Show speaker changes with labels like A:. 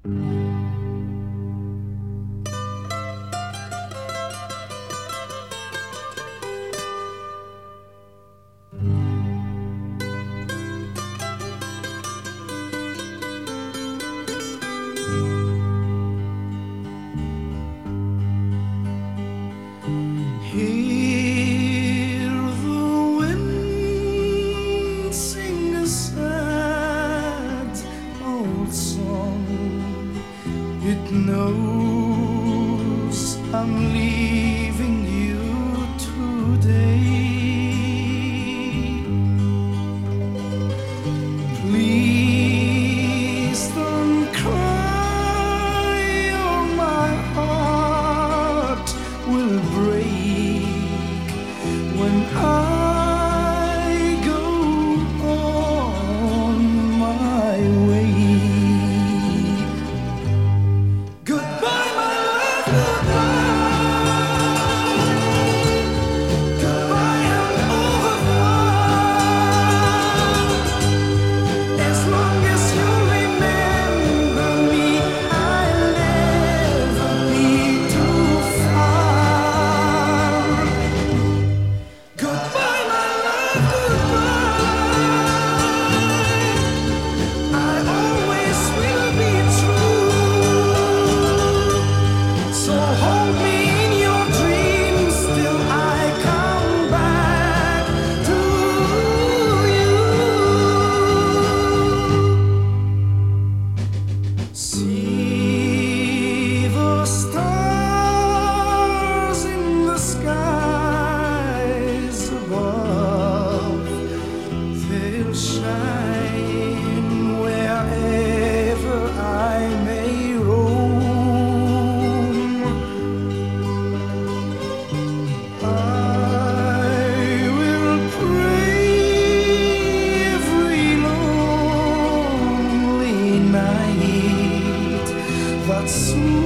A: Hear the wind sing a sad old song. It knows I'm leaving you today. Please don't cry or my heart will break when I go on my way. Goodbye, my love, goodbye. Goodbye and au revoir. As long as you remember me, I'll never be too far. Goodbye, my love, goodbye. I always will be true. So hold me in your dreams till I come back to you. See the stars in the skies above. They'll shine wherever I may roam. I will pray every lonely night that soon